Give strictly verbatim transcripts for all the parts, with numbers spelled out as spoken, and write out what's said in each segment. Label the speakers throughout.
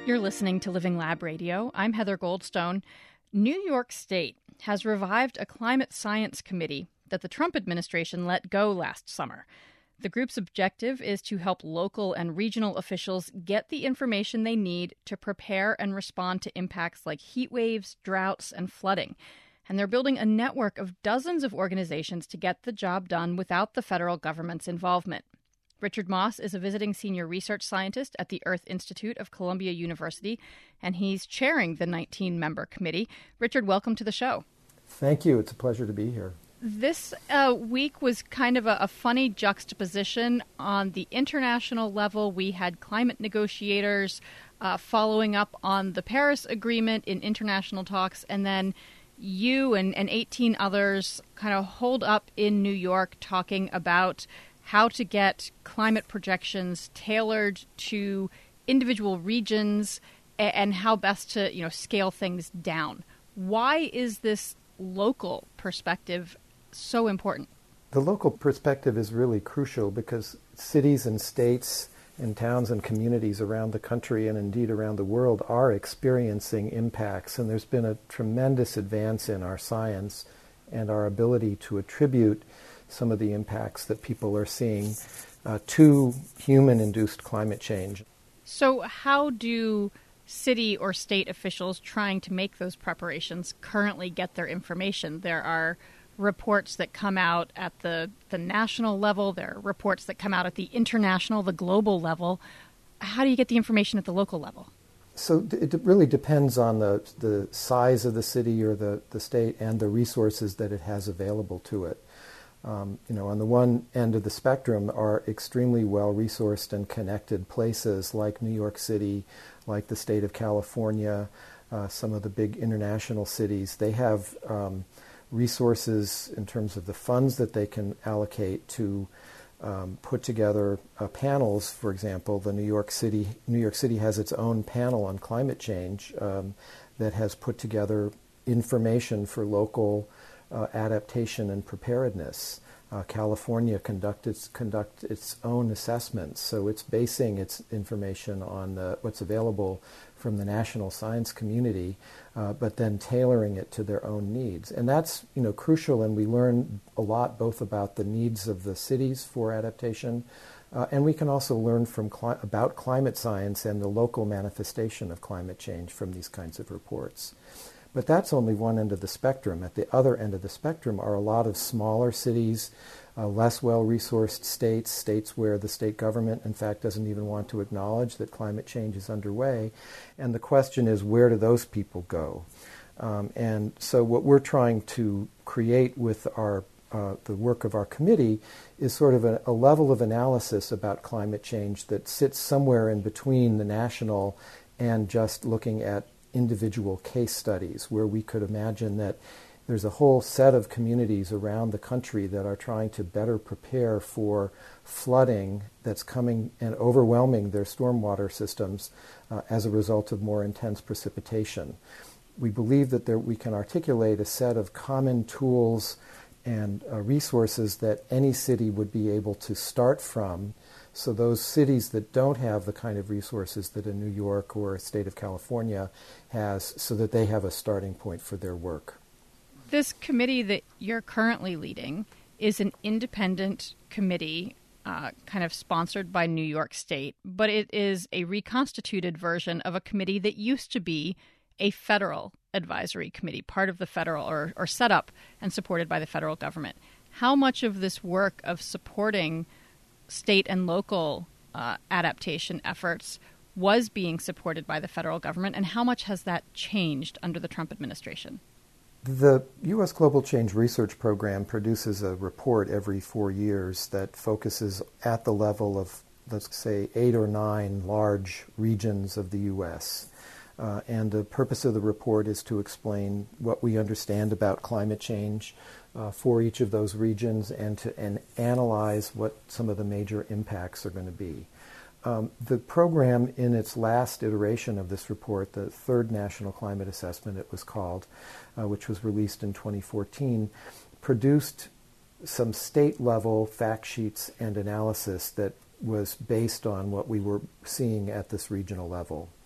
Speaker 1: You're listening to Living Lab Radio. I'm Heather Goldstone. New York State has revived a climate science committee that the Trump administration let go last summer. The group's objective is to help local and regional officials get the information they need to prepare and respond to impacts like heat waves, droughts, and flooding. And they're building a network of dozens of organizations to get the job done without the federal government's involvement. Richard Moss is a visiting senior research scientist at the Earth Institute of Columbia University, and he's chairing the nineteen-member committee. Richard, welcome to the show.
Speaker 2: Thank you. It's a pleasure to be here.
Speaker 1: This uh, week was kind of a, a funny juxtaposition. On the international level, we had climate negotiators uh, following up on the Paris Agreement in international talks, and then you and, and eighteen others kind of holed up in New York talking about how to get climate projections tailored to individual regions and how best to, you know, scale things down. Why is this local perspective so important?
Speaker 2: The local perspective is really crucial because cities and states and towns and communities around the country and indeed around the world are experiencing impacts, and there's been a tremendous advance in our science and our ability to attribute some of the impacts that people are seeing uh, to human-induced climate change.
Speaker 1: So how do city or state officials trying to make those preparations currently get their information? There are reports that come out at the, the national level. There are reports that come out at the international, the global level. How do you get the information at the local level?
Speaker 2: So it really depends on the, the size of the city or the, the state and the resources that it has available to it. Um, you know, on the one end of the spectrum are extremely well-resourced and connected places like New York City, like the state of California, uh, some of the big international cities. They have um, resources in terms of the funds that they can allocate to um, put together uh, panels. For example, the New York City New York City has its own panel on climate change um, that has put together information for local Uh, adaptation and preparedness. Uh, California conduct its, conduct its own assessments, so it's basing its information on the, what's available from the national science community, uh, but then tailoring it to their own needs. And that's, you know, crucial, and we learn a lot both about the needs of the cities for adaptation, uh, and we can also learn from cli- about climate science and the local manifestation of climate change from these kinds of reports. But that's only one end of the spectrum. At the other end of the spectrum are a lot of smaller cities, uh, less well-resourced states, states where the state government, in fact, doesn't even want to acknowledge that climate change is underway. And the question is, where do those people go? Um, and so what we're trying to create with our uh, the work of our committee is sort of a, a level of analysis about climate change that sits somewhere in between the national and just looking at individual case studies, where we could imagine that there's a whole set of communities around the country that are trying to better prepare for flooding that's coming and overwhelming their stormwater systems uh, as a result of more intense precipitation. We believe that there, we can articulate a set of common tools and uh, resources that any city would be able to start from. So those cities that don't have the kind of resources that a New York or a state of California has, so that they have a starting point for their work.
Speaker 1: This committee that you're currently leading is an independent committee, uh, kind of sponsored by New York State, but it is a reconstituted version of a committee that used to be a federal advisory committee, part of the federal, or, or set up and supported by the federal government. How much of this work of supporting state and local uh, adaptation efforts was being supported by the federal government, and how much has that changed under the Trump administration?
Speaker 2: The U S Global Change Research Program produces a report every four years that focuses at the level of, let's say, eight or nine large regions of the U S Uh, and the purpose of the report is to explain what we understand about climate change uh, for each of those regions and to and analyze what some of the major impacts are going to be. Um, the program, in its last iteration of this report, the third National Climate Assessment it was called, uh, which was released in twenty fourteen, produced some state-level fact sheets and analysis that was based on what we were seeing at this regional level.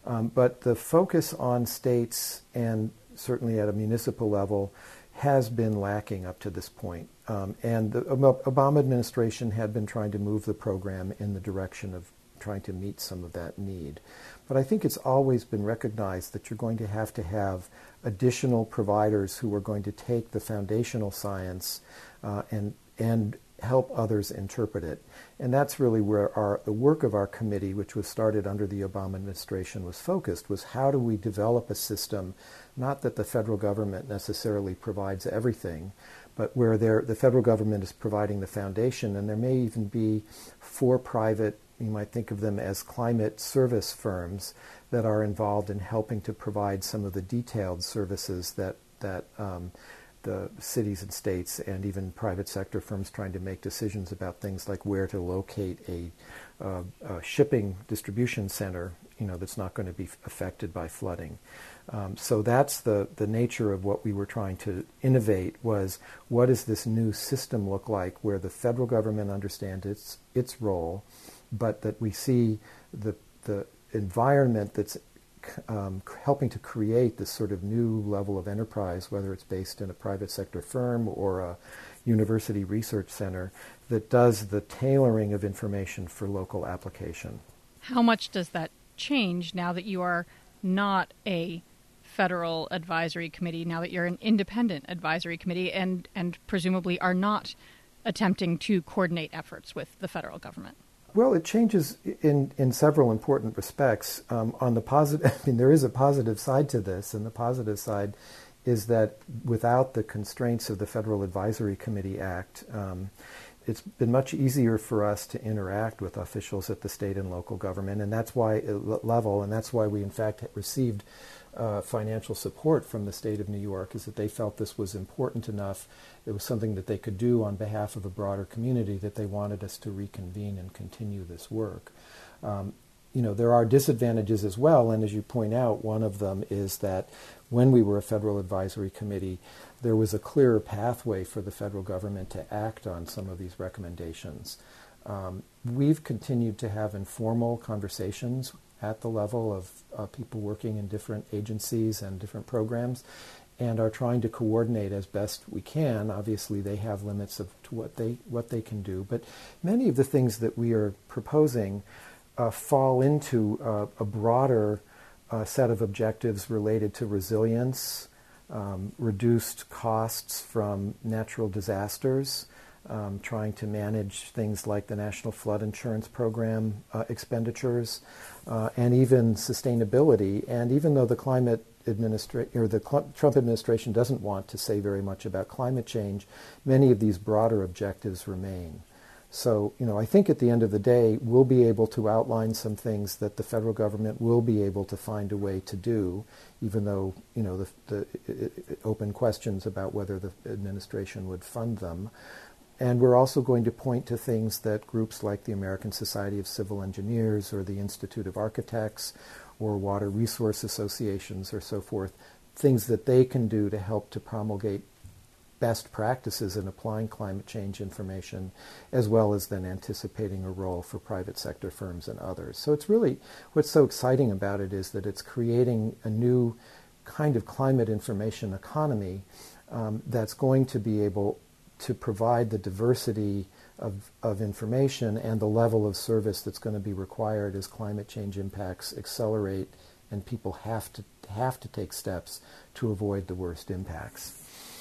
Speaker 2: Um, but the focus on states, and certainly at a municipal level, has been lacking up to this point. Um, and the Obama administration had been trying to move the program in the direction of trying to meet some of that need. But I think it's always been recognized that you're going to have to have additional providers who are going to take the foundational science uh, and and help others interpret it. And that's really where our, the work of our committee, which was started under the Obama administration, was focused, was how do we develop a system, not that the federal government necessarily provides everything, but where there, the federal government is providing the foundation, and there may even be for-private, you might think of them as climate service firms that are involved in helping to provide some of the detailed services that, that um, the cities and states and even private sector firms trying to make decisions about things like where to locate a, uh, a shipping distribution center, you know, that's not going to be affected by flooding. Um, so that's the, the nature of what we were trying to innovate, was what does this new system look like where the federal government understands its its role, but that we see the the environment that's Um, helping to create this sort of new level of enterprise, whether it's based in a private sector firm or a university research center, that does the tailoring of information for local application.
Speaker 1: How much does that change now that you are not a federal advisory committee, now that you're an independent advisory committee and, and presumably are not attempting to coordinate efforts with the federal government?
Speaker 2: Well, it changes in, in several important respects. Um, on the positive, I mean, there is a positive side to this, and the positive side is that without the constraints of the Federal Advisory Committee Act, um, it's been much easier for us to interact with officials at the state and local government, and that's why level, and that's why we in fact received uh, financial support from the state of New York, is that they felt this was important enough. It was something that they could do on behalf of a broader community, that they wanted us to reconvene and continue this work. Um, you know, there are disadvantages as well, and as you point out, one of them is that when we were a federal advisory committee, there was a clearer pathway for the federal government to act on some of these recommendations. Um, we've continued to have informal conversations at the level of uh, people working in different agencies and different programs, and are trying to coordinate as best we can. Obviously, they have limits of to what they what they can do, but many of the things that we are proposing uh, fall into uh, a broader uh, set of objectives related to resilience, um, reduced costs from natural disasters, um, trying to manage things like the National Flood Insurance Program uh, expenditures, uh, and even sustainability. And even though the climate Administra- or the Cl- Trump administration doesn't want to say very much about climate change, many of these broader objectives remain. So, you know, I think at the end of the day, we'll be able to outline some things that the federal government will be able to find a way to do, even though, you know, the, the it, it, open questions about whether the administration would fund them. And we're also going to point to things that groups like the American Society of Civil Engineers or the Institute of Architects or water resource associations or so forth, things that they can do to help to promulgate best practices in applying climate change information, as well as then anticipating a role for private sector firms and others. So it's really, what's so exciting about it is that it's creating a new kind of climate information economy um, that's going to be able to provide the diversity of, of information and the level of service that's going to be required as climate change impacts accelerate and people have to have to take steps to avoid the worst impacts.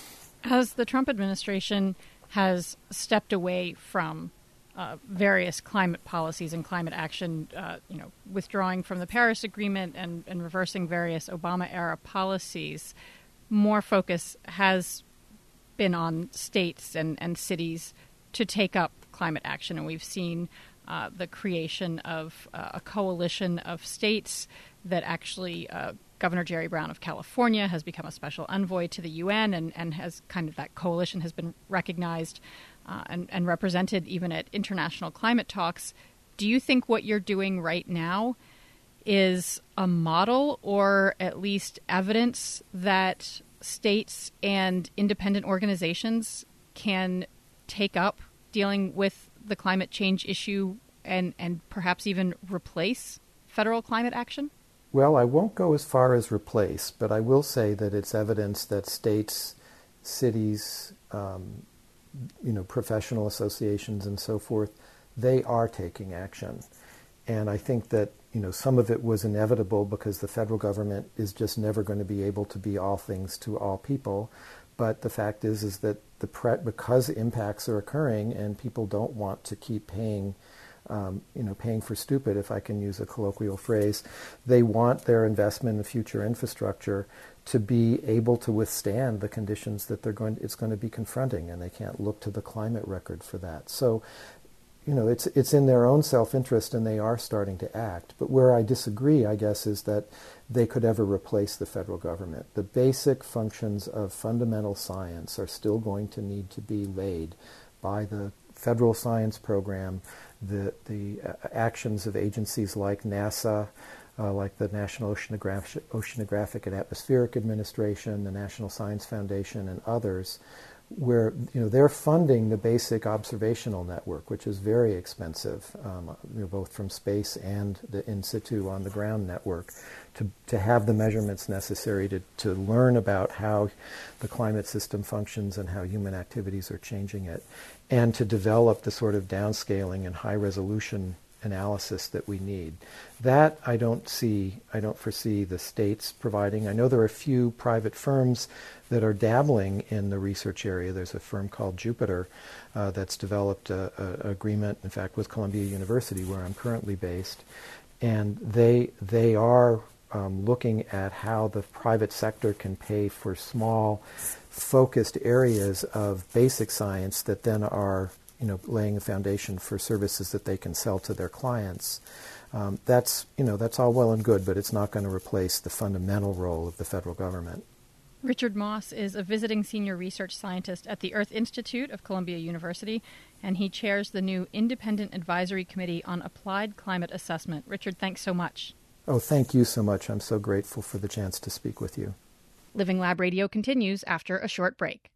Speaker 1: As the Trump administration has stepped away from uh, various climate policies and climate action, uh, you know, withdrawing from the Paris Agreement and, and reversing various Obama-era policies, more focus has been on states and, and cities to take up climate action. And we've seen uh, the creation of uh, a coalition of states that actually uh, Governor Jerry Brown of California has become a special envoy to the U N and, and has kind of that coalition has been recognized uh, and, and represented even at international climate talks. Do you think what you're doing right now is a model or at least evidence that states and independent organizations can take up dealing with the climate change issue and, and perhaps even replace federal climate action?
Speaker 2: Well, I won't go as far as replace, but I will say that it's evidence that states, cities, um, you know, professional associations and so forth, they are taking action. And I think that, you know, some of it was inevitable because the federal government is just never going to be able to be all things to all people. But the fact is, is that the pre- because impacts are occurring and people don't want to keep paying Um, you know, paying for stupid, if I can use a colloquial phrase. They want their investment in future infrastructure to be able to withstand the conditions that they're going, it's going to be confronting, and they can't look to the climate record for that. So, you know, it's it's in their own self-interest, and they are starting to act. But where I disagree, I guess, is that they could ever replace the federal government. The basic functions of fundamental science are still going to need to be laid by the federal science program, the the uh, actions of agencies like NASA, uh, like the National Oceanographic, Oceanographic and Atmospheric Administration, the National Science Foundation, and others, where you know they're funding the basic observational network, which is very expensive, um, you know, both from space and the in situ on the ground network, to to have the measurements necessary to to learn about how the climate system functions and how human activities are changing it, and to develop the sort of downscaling and high resolution analysis that we need. That I don't see, I don't foresee the states providing. I know there are a few private firms that are dabbling in the research area. There's a firm called Jupiter uh, that's developed an agreement, in fact, with Columbia University, where I'm currently based, and they they are um, looking at how the private sector can pay for small, focused areas of basic science that then are you know, laying a foundation for services that they can sell to their clients. Um, that's, you know, that's all well and good, but it's not going to replace the fundamental role of the federal government.
Speaker 1: Richard Moss is a visiting senior research scientist at the Earth Institute of Columbia University, and he chairs the new Independent Advisory Committee on Applied Climate Assessment. Richard, thanks so much.
Speaker 2: Oh, thank you so much. I'm so grateful for the chance to speak with you.
Speaker 1: Living Lab Radio continues after a short break.